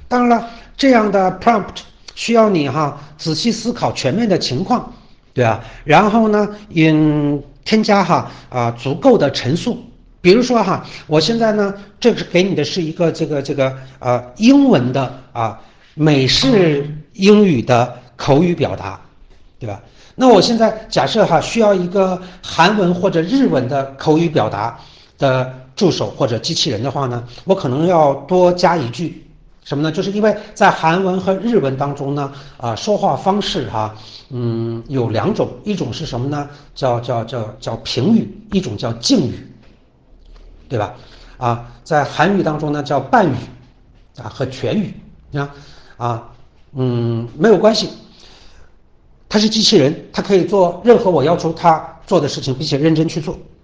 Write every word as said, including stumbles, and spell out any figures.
当然了，这样的 prompt 需要你哈仔细思考全面的情况，对吧？然后呢，引添加哈啊足够的陈述。比如说哈，我现在呢，这个给你的是一个这个这个呃英文的啊美式英语的口语表达，对吧？那我现在假设哈需要一个韩文或者日文的口语表达的助手或者机器人的话呢，我可能要多加一句什么呢？就是因为在韩文和日文当中呢，啊、呃，说话方式哈、啊，嗯，有两种，一种是什么呢？叫叫叫叫平语，一种叫敬语，对吧？啊，在韩语当中呢叫半语，啊和全语，啊啊，嗯，没有关系。它是机器人，它可以做任何我要求它做的事情，并且认真去做。